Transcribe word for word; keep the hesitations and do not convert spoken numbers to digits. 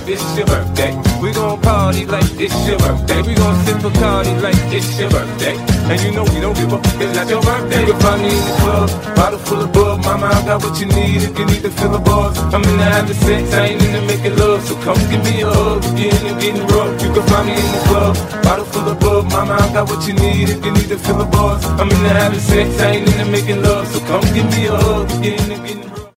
it's your birthday. We gon' party like it's your birthday. We gon' sip Bacardi like it's your birthday. And you know we don't give up, it's not your birthday. You can find me in the club, bottle full of bub. Mama, I got what you need if you need to fill the bars. I'm in the having sex, I ain't into making love. So come give me a hug, if you're in and getting rough. You can find me in the club, bottle full of bub. Mama, I got what you need if you need to fill the bars. I'm in the having sex, I ain't into making love. So come give me a hug, if you're in and getting rough.